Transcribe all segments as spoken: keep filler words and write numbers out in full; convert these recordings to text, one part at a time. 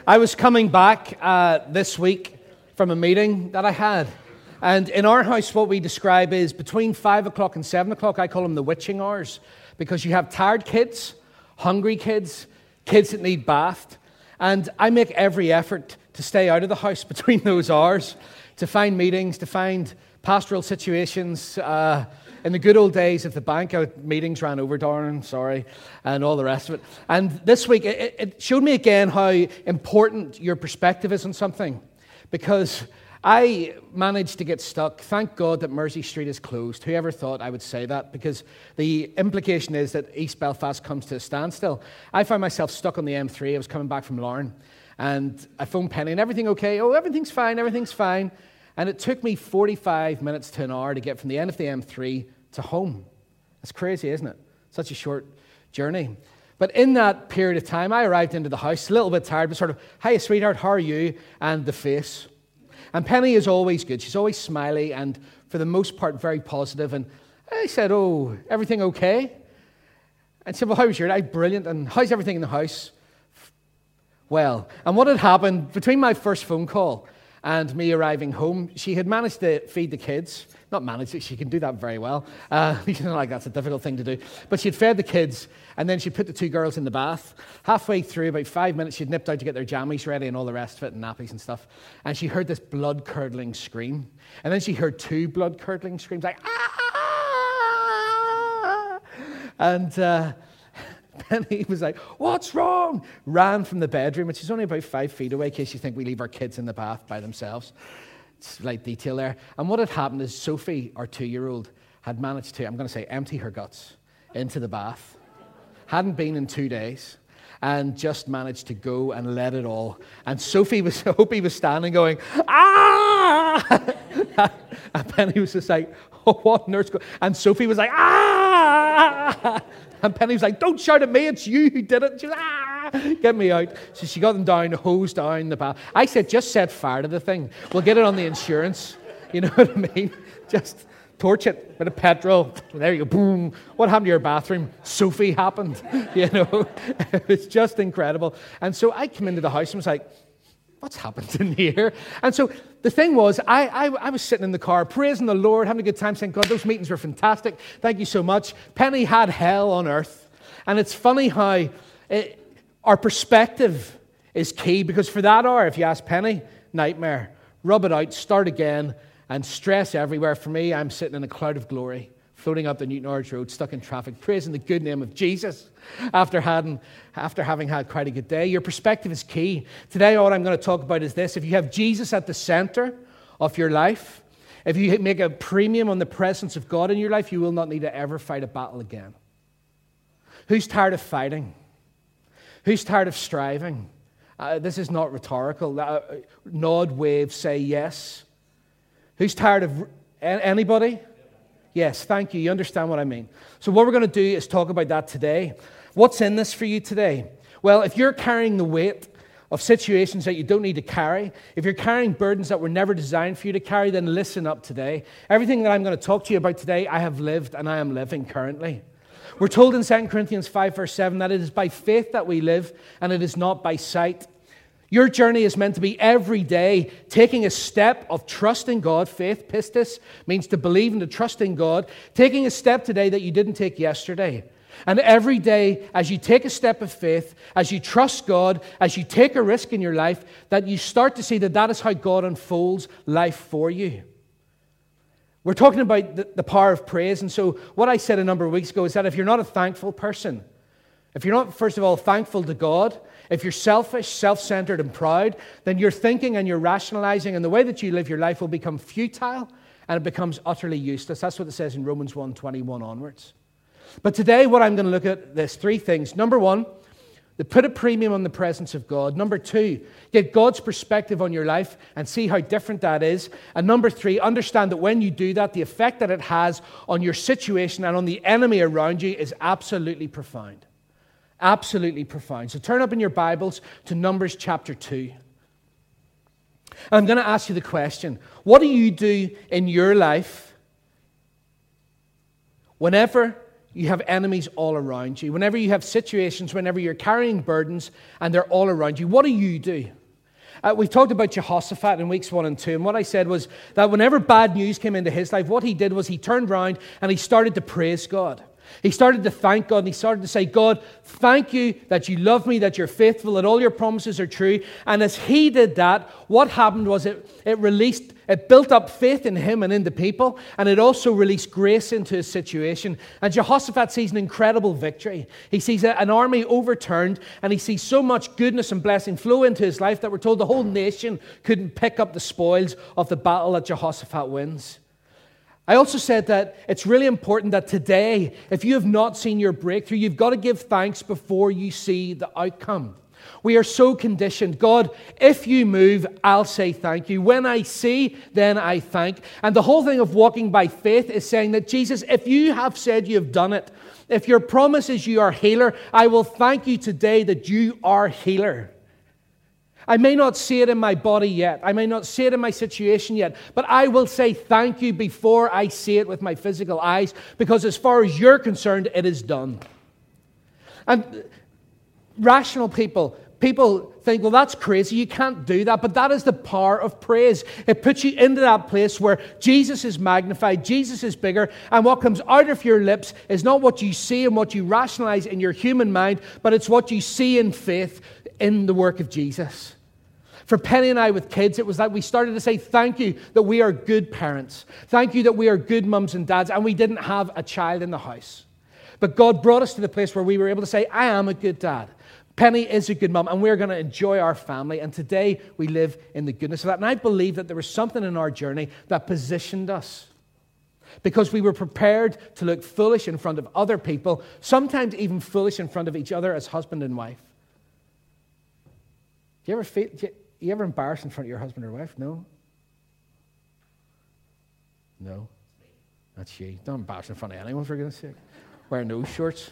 I was coming back uh, this week from a meeting that I had. And in our house, what we describe is between five o'clock and seven o'clock, I call them the witching hours, because you have tired kids, hungry kids, kids that need bathed. And I make every effort to stay out of the house between those hours, to find meetings, to find pastoral situations. Uh, in the good old days of the bank, our meetings ran over, darn, sorry, and all the rest of it. And this week, it, it showed me again how important your perspective is on something, because I managed to get stuck. Thank God that Mersey Street is closed. Whoever thought I would say that? Because the implication is that East Belfast comes to a standstill. I found myself stuck on the M three. I was coming back from Larne, and I phoned Penny, and everything okay? Oh, everything's fine, everything's fine. And it took me forty-five minutes to an hour to get from the end of the M three to home. That's crazy, isn't it? Such a short journey. But in that period of time, I arrived into the house, a little bit tired, but sort of, "Hiya, sweetheart, how are you?" And the face. And Penny is always good. She's always smiley and, for the most part, very positive. And I said, "Oh, everything okay?" And she said, "Well, how was your day?" "Brilliant. And how's everything in the house?" Well, and what had happened between my first phone call and me arriving home, she had managed to feed the kids. Not managed it, she can do that very well. Uh, you know, like that's a difficult thing to do. But she'd fed the kids, and then she put the two girls in the bath. Halfway through, about five minutes, she'd nipped out to get their jammies ready and all the rest of it, and nappies and stuff. And she heard this blood-curdling scream. And then she heard two blood-curdling screams, like, "Ah!" And uh, Penny was like, "What's wrong?" Ran from the bedroom, and she's only about five feet away, in case you think we leave our kids in the bath by themselves. Slight detail there. And what had happened is Sophie, our two-year-old, had managed to, I'm going to say, empty her guts into the bath. Hadn't been in two days. And just managed to go and let it all. And Sophie was, I hope he was standing going, "Ah!" And Penny was just like, "Oh, what nurse?" Go-? And Sophie was like, "Ah!" And Penny was like, "Don't shout at me, it's you who did it." She was, "Ah! Get me out." So she got them down, hosed down the bath. I said, "Just set fire to the thing. We'll get it on the insurance." You know what I mean? Just torch it with a petrol. There you go, boom. What happened to your bathroom? Sophie happened. You know, it's just incredible. And so I came into the house and was like, "What's happened in here?" And so the thing was, I, I, I was sitting in the car, praising the Lord, having a good time, saying, "God, those meetings were fantastic. Thank you so much." Penny had hell on earth. And it's funny how it, our perspective is key, because for that hour, if you ask Penny, nightmare. Rub it out, start again, and stress everywhere. For me, I'm sitting in a cloud of glory, floating up the Newton Arch Road, stuck in traffic, praising the good name of Jesus after having, after having had quite a good day. Your perspective is key. Today, all I'm going to talk about is this. If you have Jesus at the center of your life, if you make a premium on the presence of God in your life, you will not need to ever fight a battle again. Who's tired of fighting? Who's tired of striving? Uh, this is not rhetorical. Uh, nod, wave, say yes. Who's tired of... Anybody? Yes, thank you. You understand what I mean. So what we're going to do is talk about that today. What's in this for you today? Well, if you're carrying the weight of situations that you don't need to carry, if you're carrying burdens that were never designed for you to carry, then listen up today. Everything that I'm going to talk to you about today, I have lived and I am living currently. We're told in Second Corinthians five, verse seven, that it is by faith that we live, and it is not by sight. Your journey is meant to be every day taking a step of trust in God. Faith, pistis, means to believe and to trust in God. Taking a step today that you didn't take yesterday. And every day, as you take a step of faith, as you trust God, as you take a risk in your life, that you start to see that that is how God unfolds life for you. We're talking about the, the power of praise. And so what I said a number of weeks ago is that if you're not a thankful person, if you're not, first of all, thankful to God, if you're selfish, self-centered, and proud, then you're thinking and you're rationalizing, and the way that you live your life will become futile, and it becomes utterly useless. That's what it says in Romans one twenty-one onwards. But today, what I'm going to look at, there's three things. Number one, to put a premium on the presence of God. Number two, get God's perspective on your life and see how different that is. And number three, understand that when you do that, the effect that it has on your situation and on the enemy around you is absolutely profound. Absolutely profound. So turn up in your Bibles to Numbers chapter two. And I'm going to ask you the question, what do you do in your life whenever you have enemies all around you, whenever you have situations, whenever you're carrying burdens and they're all around you, what do you do? Uh, we've talked about Jehoshaphat in weeks one and two, and what I said was that whenever bad news came into his life, what he did was he turned around and he started to praise God. He started to thank God, and he started to say, God, thank you that you love me, that you're faithful, that all your promises are true. And as he did that, what happened was it, it released, it built up faith in him and in the people, and it also released grace into his situation. And Jehoshaphat sees an incredible victory. He sees an army overturned, and he sees so much goodness and blessing flow into his life that we're told the whole nation couldn't pick up the spoils of the battle that Jehoshaphat wins. I also said that it's really important that today, if you have not seen your breakthrough, you've got to give thanks before you see the outcome. We are so conditioned. God, if you move, I'll say thank you. When I see, then I thank. And the whole thing of walking by faith is saying that, Jesus, if you have said you have done it, if your promise is you are healer, I will thank you today that you are healer. I may not see it in my body yet. I may not see it in my situation yet. But I will say thank you before I see it with my physical eyes, because as far as you're concerned, it is done. And rational people, people think, well, that's crazy. You can't do that. But that is the power of praise. It puts you into that place where Jesus is magnified, Jesus is bigger, and what comes out of your lips is not what you see and what you rationalize in your human mind, but it's what you see in faith in the work of Jesus. For Penny and I with kids, it was like we started to say thank you that we are good parents. Thank you that we are good mums and dads, and we didn't have a child in the house. But God brought us to the place where we were able to say, I am a good dad. Penny is a good mum, and we're going to enjoy our family. And today we live in the goodness of that. And I believe that there was something in our journey that positioned us, because we were prepared to look foolish in front of other people, sometimes even foolish in front of each other as husband and wife. Do you ever feel... Do you, You ever embarrassed in front of your husband or wife? No? No? That's you. Don't embarrass in front of anyone, for goodness sake. Wearing those shorts.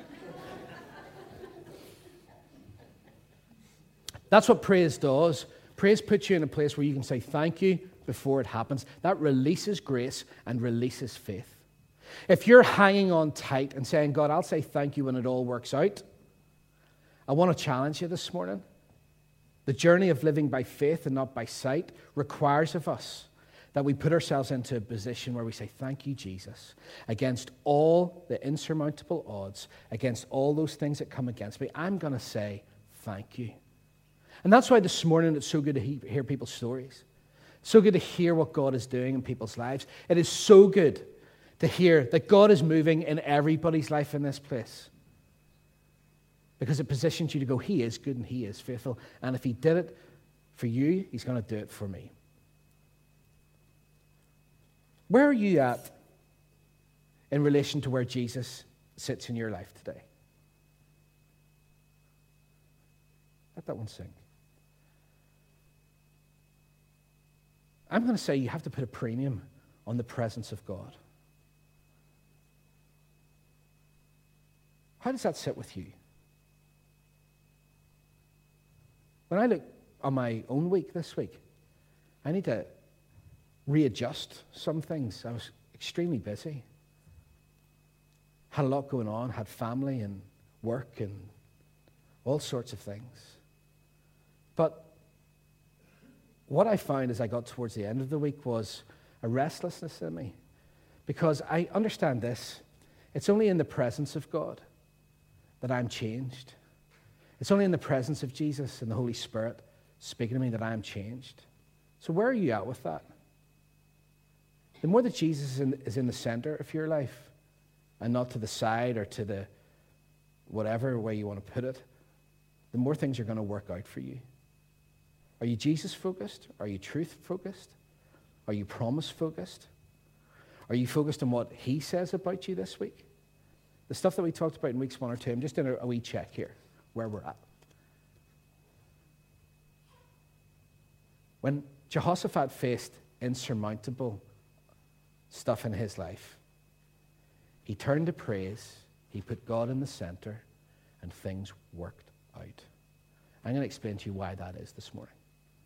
That's what praise does. Praise puts you in a place where you can say thank you before it happens. That releases grace and releases faith. If you're hanging on tight and saying, God, I'll say thank you when it all works out, I want to challenge you this morning. The journey of living by faith and not by sight requires of us that we put ourselves into a position where we say, thank you, Jesus, against all the insurmountable odds, against all those things that come against me. I'm going to say, thank you. And that's why this morning it's so good to he- hear people's stories. So good to hear what God is doing in people's lives. It is so good to hear that God is moving in everybody's life in this place. Because it positions you to go, he is good and he is faithful. And if he did it for you, he's going to do it for me. Where are you at in relation to where Jesus sits in your life today? Let that one sink. I'm going to say you have to put a premium on the presence of God. How does that sit with you? When I look on my own week this week, I need to readjust some things. I was extremely busy. Had a lot going on, had family and work and all sorts of things. But what I found as I got towards the end of the week was a restlessness in me. Because I understand this. It's only in the presence of God that I'm changed. It's only in the presence of Jesus and the Holy Spirit speaking to me that I am changed. So where are you at with that? The more that Jesus is in, is in the center of your life and not to the side or to the whatever way you want to put it, the more things are going to work out for you. Are you Jesus-focused? Are you truth-focused? Are you promise-focused? Are you focused on what he says about you this week? The stuff that we talked about in weeks one or two, I'm just doing a, a wee check here. Where we're at. When Jehoshaphat faced insurmountable stuff in his life, he turned to praise, he put God in the center, and things worked out. I'm going to explain to you why that is this morning.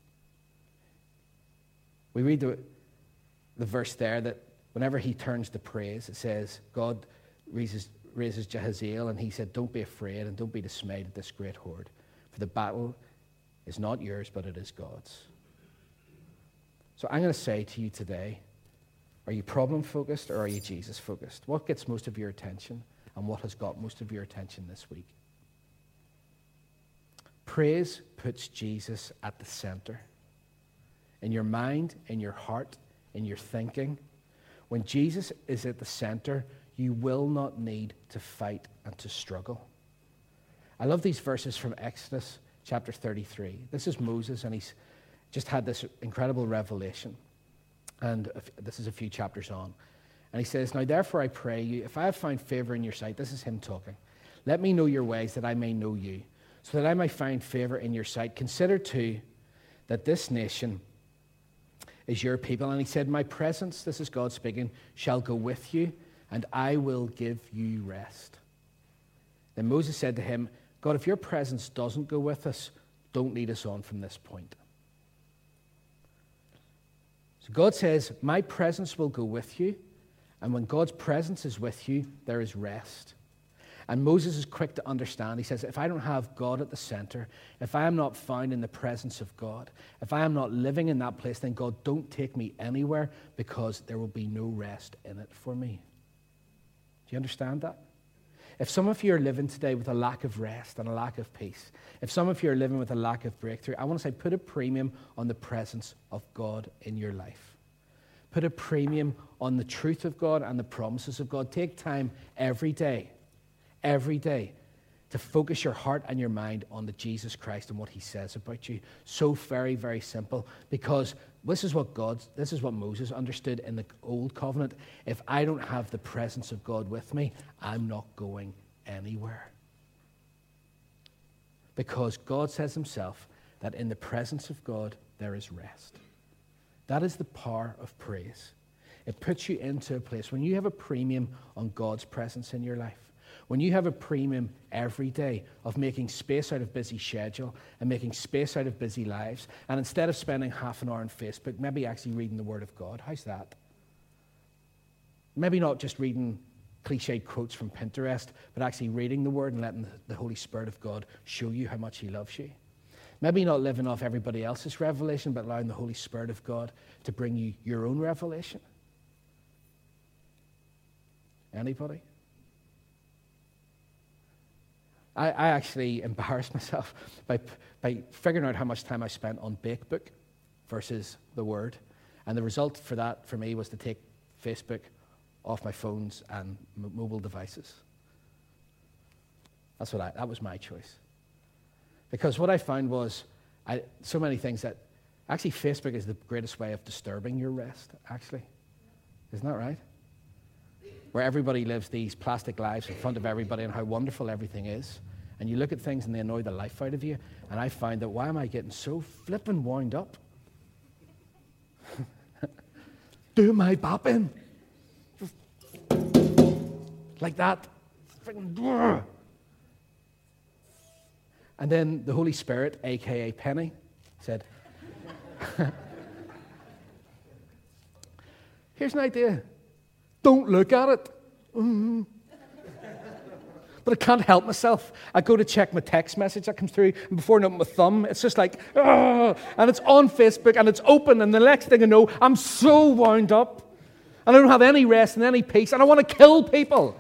We read the, the verse there that whenever he turns to praise, it says God raises, raises Jahaziel, and he said, don't be afraid and don't be dismayed at this great horde, for the battle is not yours, but it is God's. So I'm going to say to you today, are you problem-focused or are you Jesus-focused? What gets most of your attention and what has got most of your attention this week? Praise puts Jesus at the center. In your mind, in your heart, in your thinking. When Jesus is at the center, you will not need to fight and to struggle. I love these verses from Exodus chapter thirty-three. This is Moses, and he's just had this incredible revelation. And this is a few chapters on. And he says, now therefore I pray you, if I have found favor in your sight, this is him talking, let me know your ways that I may know you, so that I may find favor in your sight. Consider too that this nation is your people. And he said, my presence, this is God speaking, shall go with you, and I will give you rest. Then Moses said to him, God, if your presence doesn't go with us, don't lead us on from this point. So God says, my presence will go with you, and when God's presence is with you, there is rest. And Moses is quick to understand. He says, if I don't have God at the center, if I am not found in the presence of God, if I am not living in that place, then God, don't take me anywhere, because there will be no rest in it for me. Do you understand that? If some of you are living today with a lack of rest and a lack of peace, if some of you are living with a lack of breakthrough, I want to say put a premium on the presence of God in your life. Put a premium on the truth of God and the promises of God. Take time every day, every day, to focus your heart and your mind on the Jesus Christ and what he says about you. So very, very simple, because this is what God, this is what Moses understood in the old covenant. If I don't have the presence of God with me, I'm not going anywhere. Because God says himself that in the presence of God, there is rest. That is the power of praise. It puts you into a place when you have a premium on God's presence in your life. When you have a premium every day of making space out of busy schedule and making space out of busy lives, and instead of spending half an hour on Facebook, maybe actually reading the Word of God. How's that? Maybe not just reading cliched quotes from Pinterest, but actually reading the Word and letting the Holy Spirit of God show you how much he loves you. Maybe not living off everybody else's revelation, but allowing the Holy Spirit of God to bring you your own revelation. Anybody? I, I actually embarrassed myself by, by figuring out how much time I spent on BakeBook versus the Word. And the result for that, for me, was to take Facebook off my phones and m- mobile devices. That's what I, that was my choice. Because what I found was I, so many things that, actually Facebook is the greatest way of disturbing your rest, actually. Isn't that right? Where everybody lives these plastic lives in front of everybody and how wonderful everything is. And you look at things and they annoy the life out of you. And I find that, why am I getting so flippin' wound up? Do my bopping. Like that. And then the Holy Spirit, a k a. Penny, said, here's an idea. Don't look at it. Mm-hmm. But I can't help myself. I go to check my text message that comes through, and before I open my thumb, it's just like, oh, and it's on Facebook, and it's open, and the next thing I know, I'm so wound up, and I don't have any rest and any peace, and I want to kill people.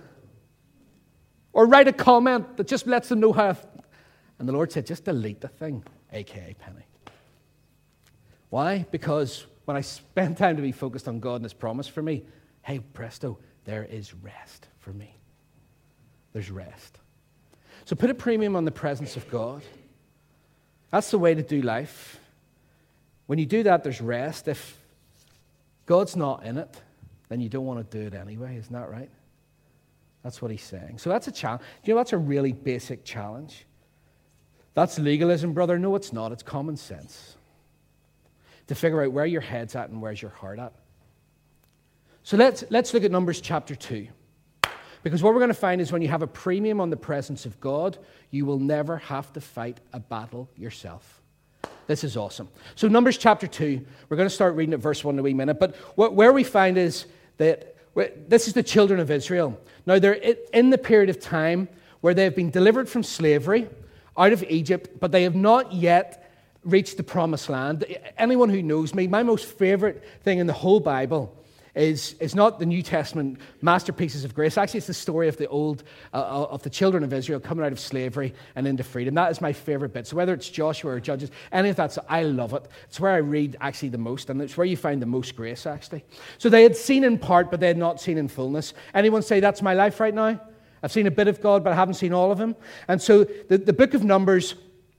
Or write a comment that just lets them know how I've... And the Lord said, just delete the thing, a k a. Penny. Why? Because when I spend time to be focused on God and his promise for me, hey, presto, there is rest for me. There's rest. So put a premium on the presence of God. That's the way to do life. When you do that, there's rest. If God's not in it, then you don't want to do it anyway. Isn't that right? That's what he's saying. So that's a challenge. You know, that's a really basic challenge. That's legalism, brother. No, it's not. It's common sense. To figure out where your head's at and where's your heart at. So let's, let's look at Numbers chapter two. Because what we're going to find is when you have a premium on the presence of God, you will never have to fight a battle yourself. This is awesome. So Numbers chapter two, we're going to start reading at verse one in a wee minute. But what, where we find is that This is the children of Israel. Now, they're in the period of time where they have been delivered from slavery out of Egypt, but they have not yet reached the promised land. Anyone who knows me, my most favorite thing in the whole Bible is, is not the New Testament masterpieces of grace. Actually, it's the story of the old, uh, of the children of Israel coming out of slavery and into freedom. That is my favorite bit. So whether it's Joshua or Judges, any of that, so I love it. It's where I read actually the most, and it's where you find the most grace, actually. So they had seen in part, but they had not seen in fullness. Anyone say, that's my life right now? I've seen a bit of God, but I haven't seen all of him. And so the, the book of Numbers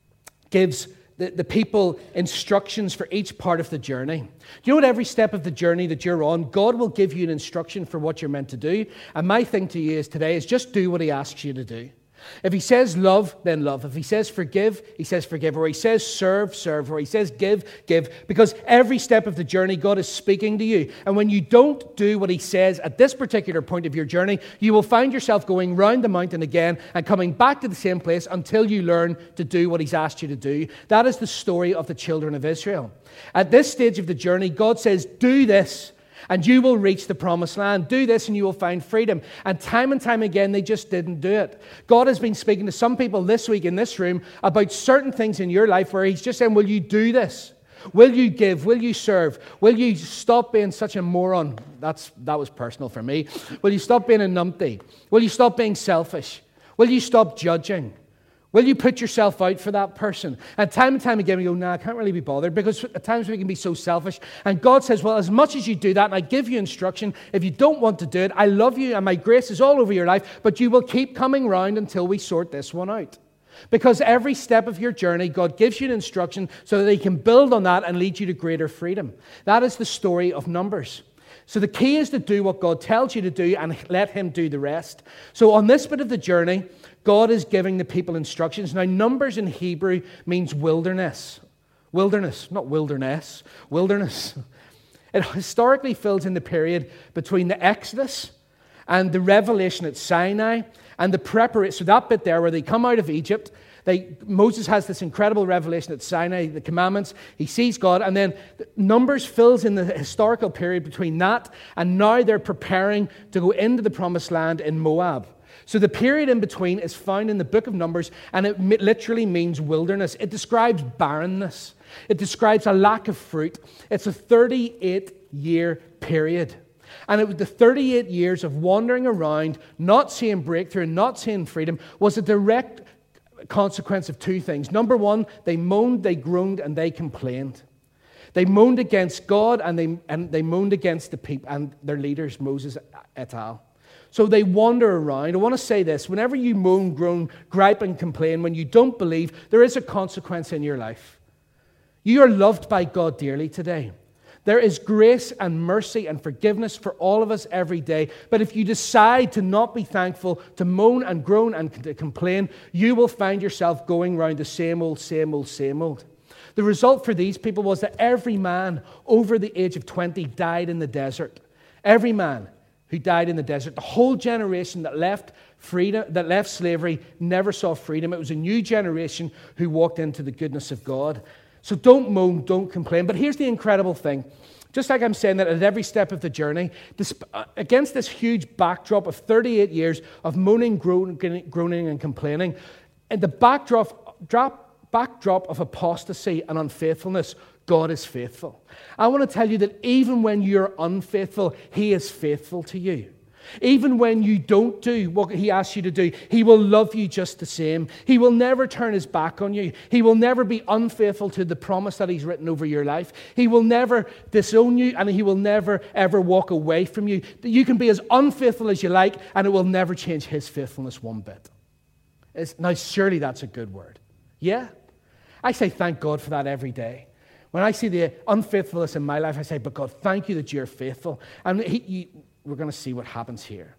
gives The, the people instructions for each part of the journey. Do you know, at every step of the journey that you're on, God will give you an instruction for what you're meant to do. And my thing to you is today is just do what he asks you to do. If he says love, then love. If he says forgive, he says forgive. Or he says serve, serve. Or he says give, give. Because every step of the journey, God is speaking to you. And when you don't do what he says at this particular point of your journey, you will find yourself going round the mountain again and coming back to the same place until you learn to do what he's asked you to do. That is the story of the children of Israel. At this stage of the journey, God says, do this, and you will reach the promised land. Do this and you will find freedom. And time and time again, they just didn't do it. God has been speaking to some people this week in this room about certain things in your life where he's just saying, will you do this? Will you give? Will you serve? Will you stop being such a moron? That's, that was personal for me. Will you stop being a numpty? Will you stop being selfish? Will you stop judging? Will you put yourself out for that person? And time and time again, we go, nah, I can't really be bothered, because at times we can be so selfish. And God says, well, as much as you do that, and I give you instruction, if you don't want to do it, I love you and my grace is all over your life, but you will keep coming round until we sort this one out. Because every step of your journey, God gives you an instruction so that he can build on that and lead you to greater freedom. That is the story of Numbers. So the key is to do what God tells you to do and let him do the rest. So on this bit of the journey, God is giving the people instructions. Now, Numbers in Hebrew means wilderness. Wilderness, not wilderness, wilderness. It historically fills in the period between the Exodus and the revelation at Sinai and the preparation. So that bit there where they come out of Egypt, they, Moses has this incredible revelation at Sinai, the commandments, he sees God, and then Numbers fills in the historical period between that and now they're preparing to go into the promised land in Moab. So the period in between is found in the book of Numbers, and it literally means wilderness. It describes barrenness. It describes a lack of fruit. It's a thirty-eight year period. And it was the thirty-eight years of wandering around, not seeing breakthrough, not seeing freedom, was a direct consequence of two things. Number one, they moaned, they groaned, and they complained. They moaned against God, and they, and they moaned against the people and their leaders, Moses et al. So they wander around. I want to say this. Whenever you moan, groan, gripe, and complain, when you don't believe, there is a consequence in your life. You are loved by God dearly today. There is grace and mercy and forgiveness for all of us every day. But if you decide to not be thankful, to moan and groan and to complain, you will find yourself going around the same old, same old, same old. The result for these people was that every man over the age of twenty died in the desert. Every man who died in the desert. The whole generation that left freedom, that left slavery, never saw freedom. It was a new generation who walked into the goodness of God. So don't moan, don't complain. But here's the incredible thing. Just like I'm saying that at every step of the journey, this, uh, against this huge backdrop of thirty-eight years of moaning, groaning, groaning and complaining, and the backdrop, drop, backdrop of apostasy and unfaithfulness, God is faithful. I want to tell you that even when you're unfaithful, he is faithful to you. Even when you don't do what he asks you to do, he will love you just the same. He will never turn his back on you. He will never be unfaithful to the promise that he's written over your life. He will never disown you, and he will never, ever walk away from you. You can be as unfaithful as you like, and it will never change his faithfulness one bit. It's, now, surely that's a good word. Yeah? I say thank God for that every day. When I see the unfaithfulness in my life, I say, but God, thank you that you're faithful. And he, you, we're going to see what happens here.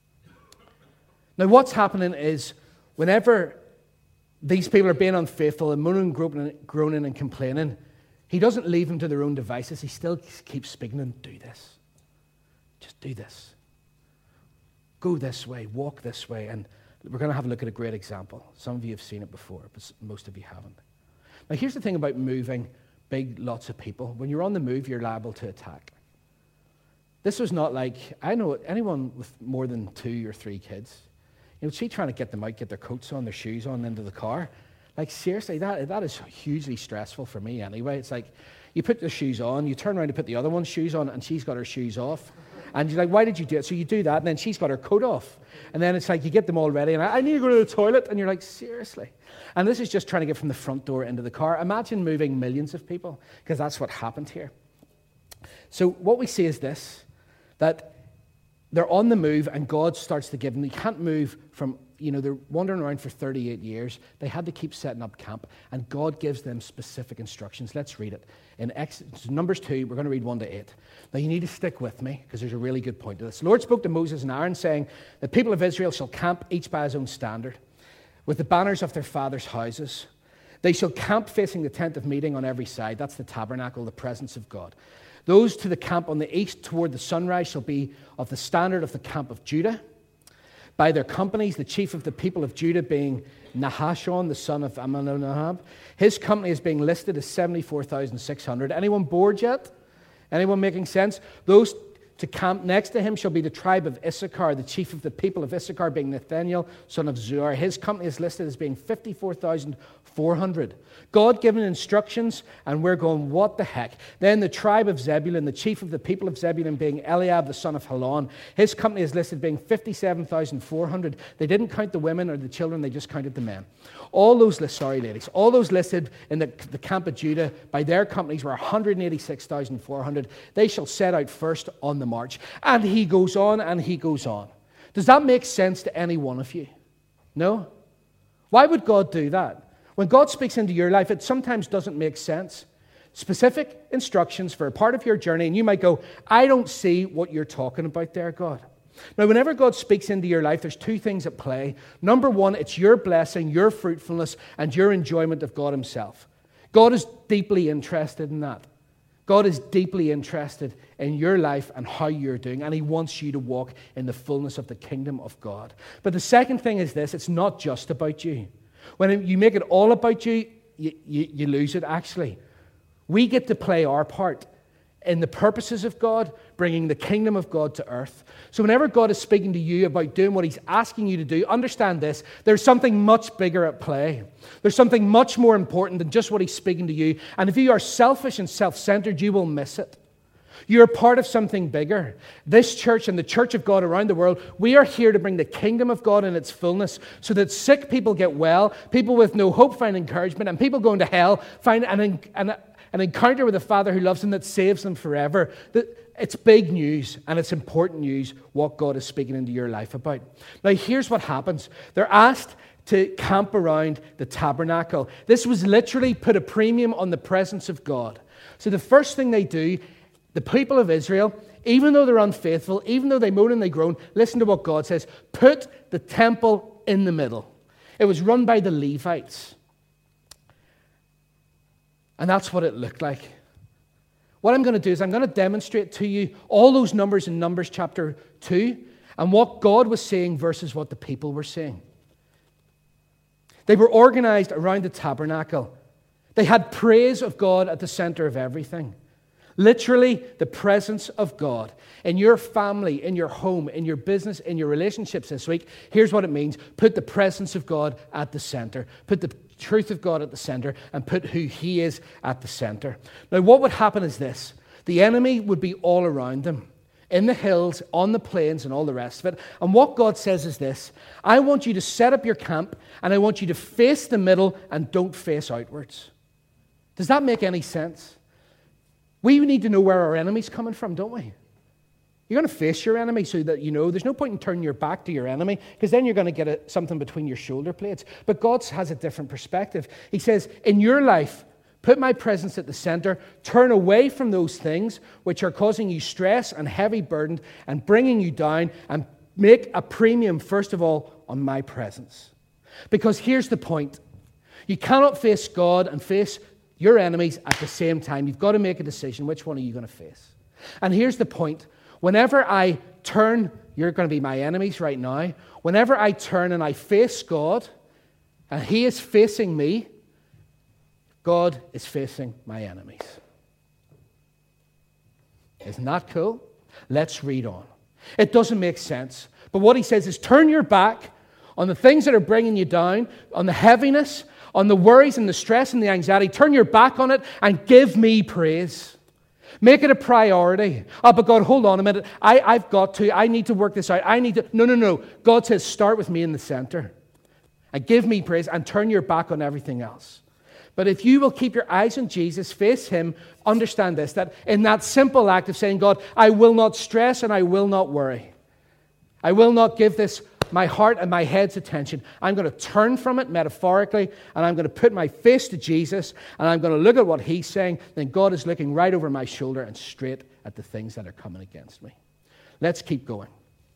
Now, what's happening is whenever these people are being unfaithful and moaning, groaning, and complaining, he doesn't leave them to their own devices. He still keeps speaking to them, do this. Just do this. Go this way, walk this way. And we're going to have a look at a great example. Some of you have seen it before, but most of you haven't. Now, here's the thing about moving big lots of people. When you're on the move, you're liable to attack. This was not like, I know anyone with more than two or three kids, you know, she trying to get them out, get their coats on, their shoes on, into the car. Like, seriously, that that is hugely stressful for me anyway. It's like, you put the shoes on, you turn around to put the other one's shoes on, and she's got her shoes off. And you're like, why did you do it? So you do that, and then she's got her coat off. And then it's like, you get them all ready, and I, I need to go to the toilet. And you're like, seriously? And this is just trying to get from the front door into the car. Imagine moving millions of people, because that's what happened here. So what we see is this, that they're on the move, and God starts to give them. They can't move from, you know, they're wandering around for thirty-eight years. They had to keep setting up camp, and God gives them specific instructions. Let's read it. In Exodus, Numbers two, we're going to read one to eight. Now, you need to stick with me, because there's a really good point to this. The Lord spoke to Moses and Aaron, saying, the people of Israel shall camp each by his own standard, with the banners of their fathers' houses. They shall camp facing the tent of meeting on every side. That's the tabernacle, the presence of God. Those to the camp on the east toward the sunrise shall be of the standard of the camp of Judah. By their companies, the chief of the people of Judah being Nahashon, the son of Amminadab. His company is being listed as seventy-four thousand six hundred. Anyone bored yet? Anyone making sense? Those to camp next to him shall be the tribe of Issachar, the chief of the people of Issachar being Nathaniel, son of Zuar. His company is listed as being fifty-four thousand four hundred. God given instructions, and we're going, what the heck? Then the tribe of Zebulun, the chief of the people of Zebulun being Eliab, the son of Helon. His company is listed being fifty-seven thousand four hundred. They didn't count the women or the children, they just counted the men. All those, sorry ladies, all those listed in the, the camp of Judah by their companies were one hundred eighty-six thousand four hundred. They shall set out first on the march. And he goes on and he goes on. Does that make sense to any one of you? No? Why would God do that? When God speaks into your life, it sometimes doesn't make sense. Specific instructions for a part of your journey, and you might go, I don't see what you're talking about there, God. Now, whenever God speaks into your life, there's two things at play. Number one, it's your blessing, your fruitfulness, and your enjoyment of God himself. God is deeply interested in that. God is deeply interested in your life and how you're doing, and he wants you to walk in the fullness of the kingdom of God. But the second thing is this, it's not just about you. When you make it all about you, you, you, you lose it, actually. We get to play our part in the purposes of God, bringing the kingdom of God to earth. So whenever God is speaking to you about doing what he's asking you to do, understand this, there's something much bigger at play. There's something much more important than just what he's speaking to you. And if you are selfish and self-centered, you will miss it. You're part of something bigger. This church and the church of God around the world, we are here to bring the kingdom of God in its fullness so that sick people get well, people with no hope find encouragement, and people going to hell find an, an, an encounter with a Father who loves them that saves them forever. It's big news, and it's important news what God is speaking into your life about. Now, here's what happens. They're asked to camp around the tabernacle. This was literally put a premium on the presence of God. So the first thing they do, the people of Israel, even though they're unfaithful, even though they moan and they groan, listen to what God says. Put the temple in the middle. It was run by the Levites. And that's what it looked like. What I'm going to do is I'm going to demonstrate to you all those numbers in Numbers chapter two and what God was saying versus what the people were saying. They were organized around the tabernacle. They had praise of God at the center of everything. Literally, the presence of God in your family, in your home, in your business, in your relationships this week. Here's what it means. Put the presence of God at the center. Put the truth of God at the center and put who he is at the center. Now, what would happen is this. The enemy would be all around them, in the hills, on the plains, and all the rest of it. And what God says is this. I want you to set up your camp, and I want you to face the middle and don't face outwards. Does that make any sense? We need to know where our enemy's coming from, don't we? You're going to face your enemy so that you know. There's no point in turning your back to your enemy because then you're going to get a, something between your shoulder blades. But God has a different perspective. He says, in your life, put my presence at the center. Turn away from those things which are causing you stress and heavy burden and bringing you down, and make a premium, first of all, on my presence. Because here's the point. You cannot face God and face your enemies at the same time. You've got to make a decision. Which one are you going to face? And here's the point. Whenever I turn, you're going to be my enemies right now. Whenever I turn and I face God, and he is facing me, God is facing my enemies. Isn't that cool? Let's read on. It doesn't make sense. But what he says is turn your back on the things that are bringing you down, on the heaviness, on the worries and the stress and the anxiety. Turn your back on it and give me praise. Make it a priority. Oh, but God, hold on a minute. I, I've got to. I need to work this out. I need to. No, no, no. God says start with me in the center. And give me praise and turn your back on everything else. But if you will keep your eyes on Jesus, face him, understand this, that in that simple act of saying, God, I will not stress and I will not worry. I will not give this my heart and my head's attention. I'm going to turn from it metaphorically, and I'm going to put my face to Jesus, and I'm going to look at what he's saying. Then God is looking right over my shoulder and straight at the things that are coming against me. Let's keep going.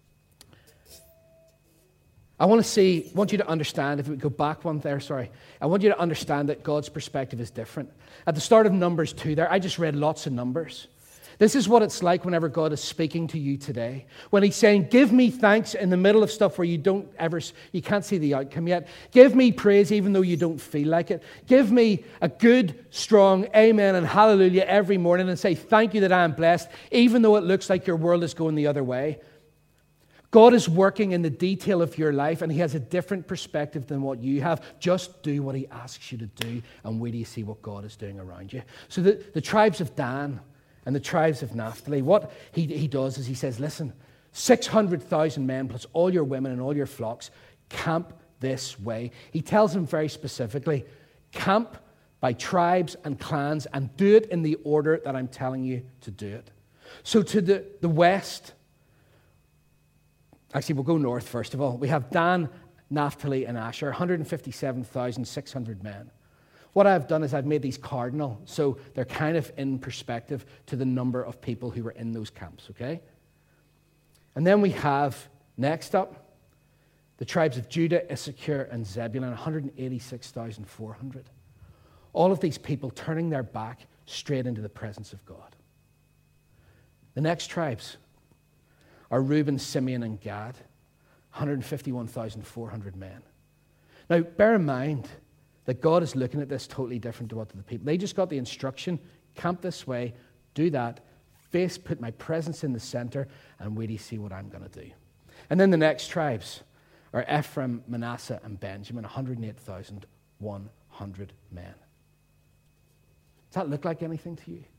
I want to see, want you to understand, if we go back one there, sorry. I want you to understand that God's perspective is different. At the start of Numbers two there, I just read lots of numbers. This is what it's like whenever God is speaking to you today. When he's saying, give me thanks in the middle of stuff where you don't ever, you can't see the outcome yet. Give me praise even though you don't feel like it. Give me a good, strong amen and hallelujah every morning and say, thank you that I am blessed, even though it looks like your world is going the other way. God is working in the detail of your life, and he has a different perspective than what you have. Just do what he asks you to do, and wait till you see what God is doing around you. So the, the tribes of Dan and the tribes of Naphtali, what he, he does is he says, listen, six hundred thousand men plus all your women and all your flocks, camp this way. He tells them very specifically, camp by tribes and clans and do it in the order that I'm telling you to do it. So to the, the west, actually we'll go north first of all. We have Dan, Naphtali, and Asher, one hundred fifty-seven thousand six hundred men. What I've done is I've made these cardinal, so they're kind of in perspective to the number of people who were in those camps, okay? And then we have, next up, the tribes of Judah, Issachar, and Zebulun, one hundred eighty-six thousand four hundred. All of these people turning their back straight into the presence of God. The next tribes are Reuben, Simeon, and Gad, one hundred fifty-one thousand four hundred men. Now, bear in mind that God is looking at this totally different to what the people. They just got the instruction, camp this way, do that, face, put my presence in the center, and wait to see what I'm going to do. And then the next tribes are Ephraim, Manasseh, and Benjamin, one hundred eight thousand one hundred men. Does that look like anything to you?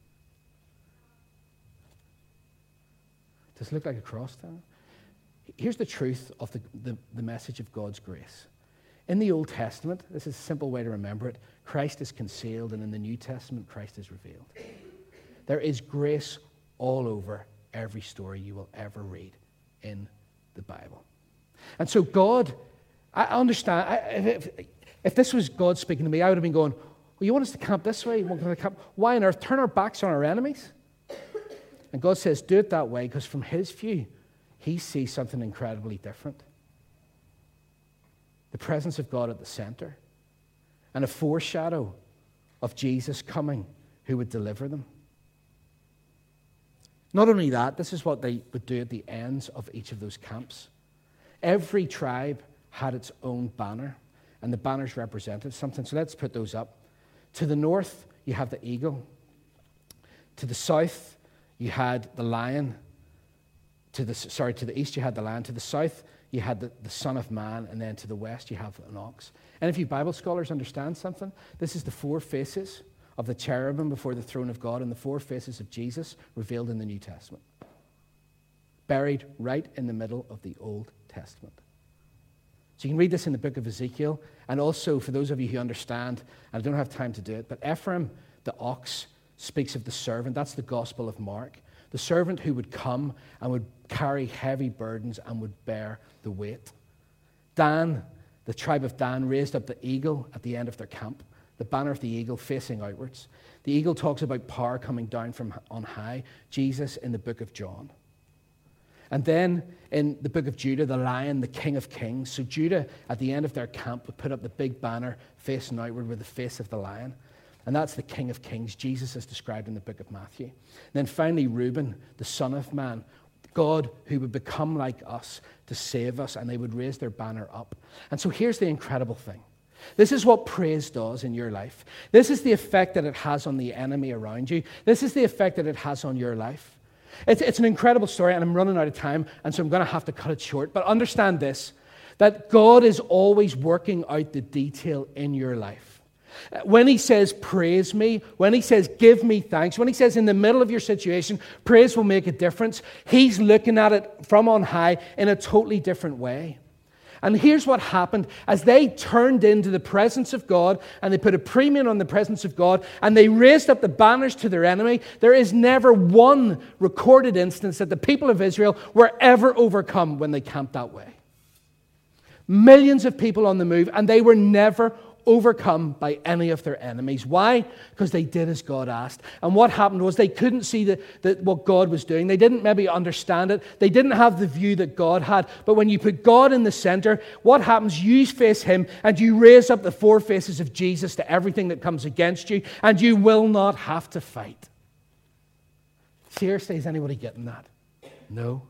Does it look like a cross town? Here's the truth of the, the, the message of God's grace. In the Old Testament, this is a simple way to remember it, Christ is concealed, and in the New Testament, Christ is revealed. There is grace all over every story you will ever read in the Bible. And so God, I understand, I, if, if this was God speaking to me, I would have been going, well, you want us to camp this way? You want us to camp? Why on earth? Turn our backs on our enemies? And God says, do it that way, because from his view, he sees something incredibly different. The presence of God at the center, and a foreshadow of Jesus coming who would deliver them. Not only that, this is what they would do at the ends of each of those camps. Every tribe had its own banner, and the banners represented something. So let's put those up. To the north, you have the eagle. To the south, you had the lion. To the sorry, to the east, you had the lion. To the south, you had the, the Son of Man, and then to the west, you have an ox. And if you Bible scholars understand something, this is the four faces of the cherubim before the throne of God and the four faces of Jesus revealed in the New Testament. Buried right in the middle of the Old Testament. So you can read this in the book of Ezekiel, and also for those of you who understand, and I don't have time to do it, but Ephraim, the ox, speaks of the servant. That's the Gospel of Mark. The servant who would come and would carry heavy burdens and would bear the weight. Dan, the tribe of Dan, raised up the eagle at the end of their camp, the banner of the eagle facing outwards. The eagle talks about power coming down from on high, Jesus in the book of John. And then in the book of Judah, the lion, the king of kings. So Judah, at the end of their camp, would put up the big banner facing outward with the face of the lion. And that's the King of Kings. Jesus is described in the book of Matthew. And then finally, Reuben, the Son of Man, God who would become like us to save us, and they would raise their banner up. And so here's the incredible thing. This is what praise does in your life. This is the effect that it has on the enemy around you. This is the effect that it has on your life. It's, it's an incredible story, and I'm running out of time, and so I'm going to have to cut it short. But understand this, that God is always working out the detail in your life. When he says, praise me, when he says, give me thanks, when he says in the middle of your situation, praise will make a difference, he's looking at it from on high in a totally different way. And here's what happened. As they turned into the presence of God and they put a premium on the presence of God and they raised up the banners to their enemy, there is never one recorded instance that the people of Israel were ever overcome when they camped that way. Millions of people on the move, and they were never overcome by any of their enemies. Why? Because they did as God asked. And what happened was they couldn't see the, the, what God was doing. They didn't maybe understand it. They didn't have the view that God had. But when you put God in the center, what happens? You face him and you raise up the four faces of Jesus to everything that comes against you, and you will not have to fight. Seriously, is anybody getting that? No.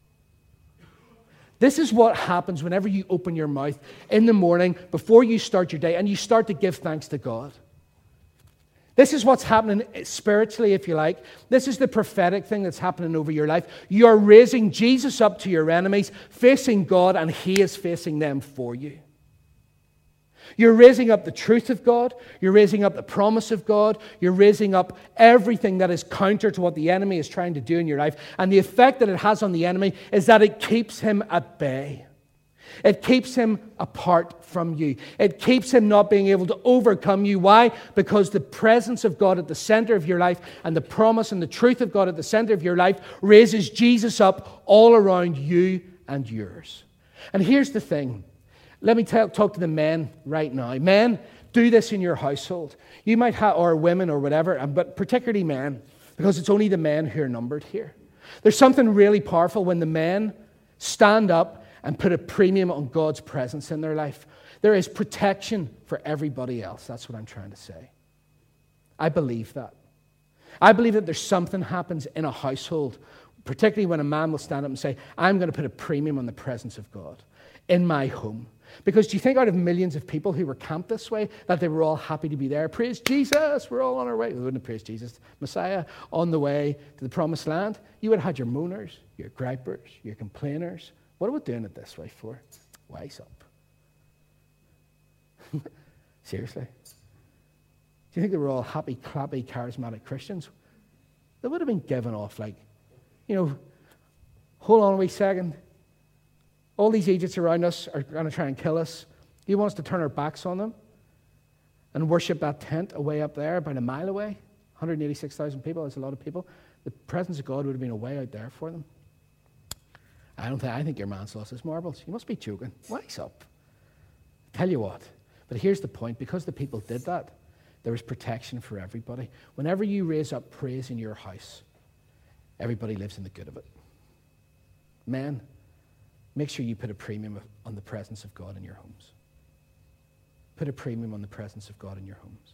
This is what happens whenever you open your mouth in the morning before you start your day and you start to give thanks to God. This is what's happening spiritually, if you like. This is the prophetic thing that's happening over your life. You're raising Jesus up to your enemies, facing God, and he is facing them for you. You're raising up the truth of God. You're raising up the promise of God. You're raising up everything that is counter to what the enemy is trying to do in your life. And the effect that it has on the enemy is that it keeps him at bay. It keeps him apart from you. It keeps him not being able to overcome you. Why? Because the presence of God at the center of your life and the promise and the truth of God at the center of your life raises Jesus up all around you and yours. And here's the thing. Let me tell, talk to the men right now. Men, do this in your household. You might have, or women or whatever, but particularly men, because it's only the men who are numbered here. There's something really powerful when the men stand up and put a premium on God's presence in their life. There is protection for everybody else. That's what I'm trying to say. I believe that. I believe that there's something happens in a household, particularly when a man will stand up and say, I'm going to put a premium on the presence of God in my home. Because do you think out of millions of people who were camped this way, that they were all happy to be there? Praise Jesus, we're all on our way. We wouldn't have praised Jesus, Messiah, on the way to the promised land. You would have had your moaners, your gripers, your complainers. What are we doing it this way for? Wise up. Seriously. Do you think they were all happy, clappy, charismatic Christians? They would have been given off like, you know, hold on a wee second. All these Egypts around us are going to try and kill us. He wants to turn our backs on them and worship that tent away up there, about a mile away. one hundred eighty-six thousand people, that's a lot of people. The presence of God would have been away out there for them. I don't think, I think your man's lost his marbles. You must be joking. Wise up. Tell you what. But here's the point. Because the people did that, there was protection for everybody. Whenever you raise up praise in your house, everybody lives in the good of it. Men, make sure you put a premium on the presence of God in your homes. Put a premium on the presence of God in your homes.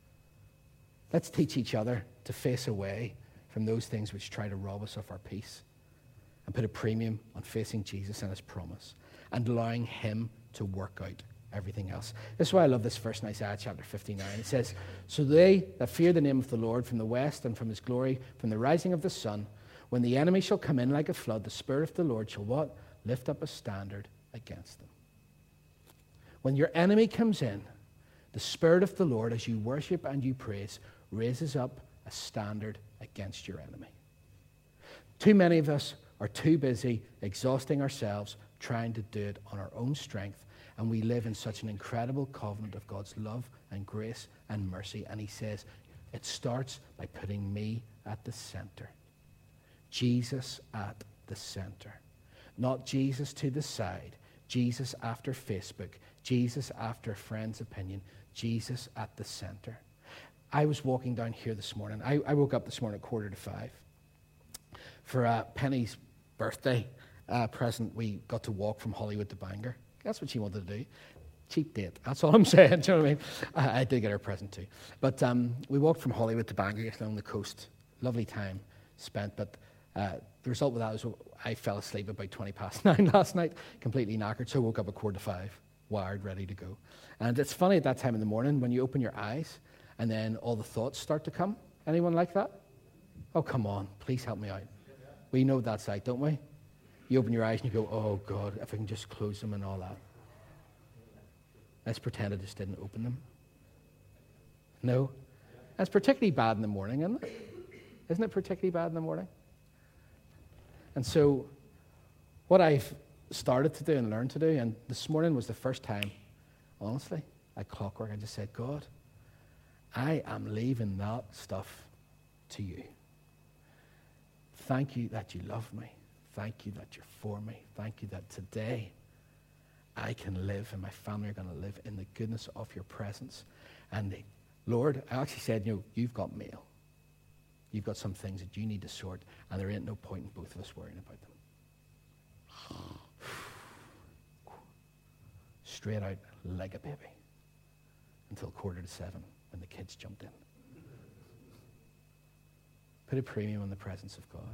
Let's teach each other to face away from those things which try to rob us of our peace, and put a premium on facing Jesus and his promise and allowing him to work out everything else. This is why I love this verse in Isaiah chapter fifty-nine. It says, so they that fear the name of the Lord from the west and from his glory, from the rising of the sun, when the enemy shall come in like a flood, the Spirit of the Lord shall what? Lift up a standard against them. When your enemy comes in, the Spirit of the Lord, as you worship and you praise, raises up a standard against your enemy. Too many of us are too busy exhausting ourselves trying to do it on our own strength, and we live in such an incredible covenant of God's love and grace and mercy, and he says it starts by putting me at the center. Jesus at the center. Not Jesus to the side, Jesus after Facebook, Jesus after a friend's opinion, Jesus at the center. I was walking down here this morning. I, I woke up this morning at quarter to five. For uh, Penny's birthday uh, present, we got to walk from Hollywood to Bangor. That's what she wanted to do. Cheap date. That's all I'm saying. Do you know what I mean? I, I did get her a present too. But um, we walked from Hollywood to Bangor along the coast. Lovely time spent. But uh, the result of that was I fell asleep about twenty past nine last night, completely knackered. So I woke up at quarter to five, wired, ready to go. And it's funny at that time in the morning when you open your eyes and then all the thoughts start to come. Anyone like that? Oh, come on. Please help me out. We know what that's like, don't we? You open your eyes and you go, oh God, if I can just close them and all that. Let's pretend I just didn't open them. No. That's particularly bad in the morning, isn't it? Isn't it particularly bad in the morning? And so what I've started to do and learned to do, and this morning was the first time, honestly, like clockwork, I just said, God, I am leaving that stuff to you. Thank you that you love me. Thank you that you're for me. Thank you that today I can live and my family are going to live in the goodness of your presence. And the, Lord, I actually said, you know, you've got mail. You've got some things that you need to sort, and there ain't no point in both of us worrying about them. Straight out like a baby until quarter to seven when the kids jumped in. Put a premium on the presence of God.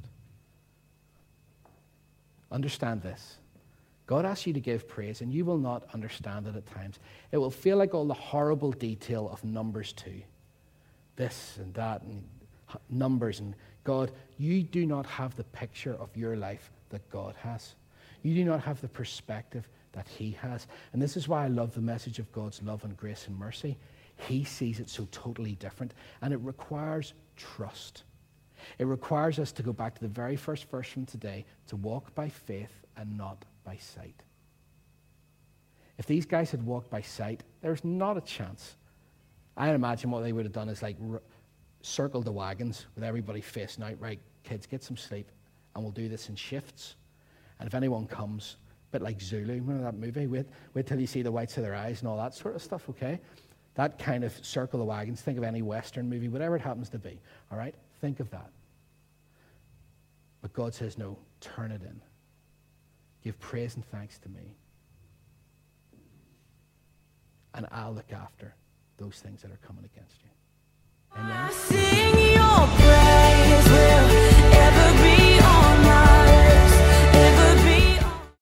Understand this. God asks you to give praise, and you will not understand it at times. It will feel like all the horrible detail of Numbers two. This and that and numbers. And God, you do not have the picture of your life that God has. You do not have the perspective that he has. And this is why I love the message of God's love and grace and mercy. He sees it so totally different, and it requires trust. It requires us to go back to the very first verse from today, to walk by faith and not by sight. If these guys had walked by sight, there's not a chance. I imagine what they would have done is like r- circle the wagons with everybody facing out. Right, kids, get some sleep, and we'll do this in shifts. And if anyone comes, a bit like Zulu, remember that movie? Wait, wait till you see the whites of their eyes and all that sort of stuff, okay? That kind of circle the wagons. Think of any Western movie, whatever it happens to be, all right? Think of that. But God says, no, turn it in. Give praise and thanks to me. And I'll look after those things that are coming against you.